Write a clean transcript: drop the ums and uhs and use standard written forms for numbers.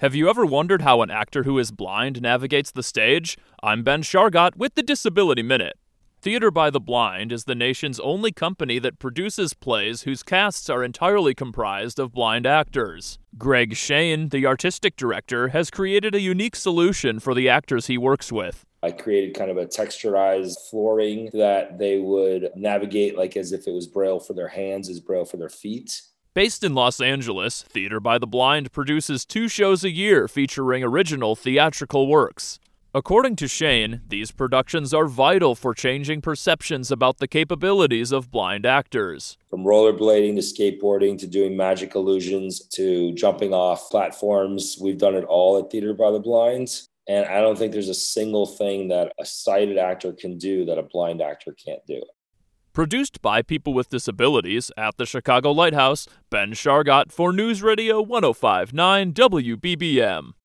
Have you ever wondered how an actor who is blind navigates the stage? I'm Ben Shargott with the Disability Minute. Theater by the Blind is the nation's only company that produces plays whose casts are entirely comprised of blind actors. Greg Shane, the artistic director, has created a unique solution for the actors he works with. I created kind of a texturized flooring that they would navigate like as if it was Braille for their hands as Braille for their feet. Based in Los Angeles, Theater by the Blind produces 2 shows a year featuring original theatrical works. According to Shane, these productions are vital for changing perceptions about the capabilities of blind actors. From rollerblading to skateboarding to doing magic illusions to jumping off platforms, we've done it all at Theater by the Blind. And I don't think there's a single thing that a sighted actor can do that a blind actor can't do. Produced by people with disabilities at the Chicago Lighthouse, Ben Shargott for News Radio 105.9 WBBM.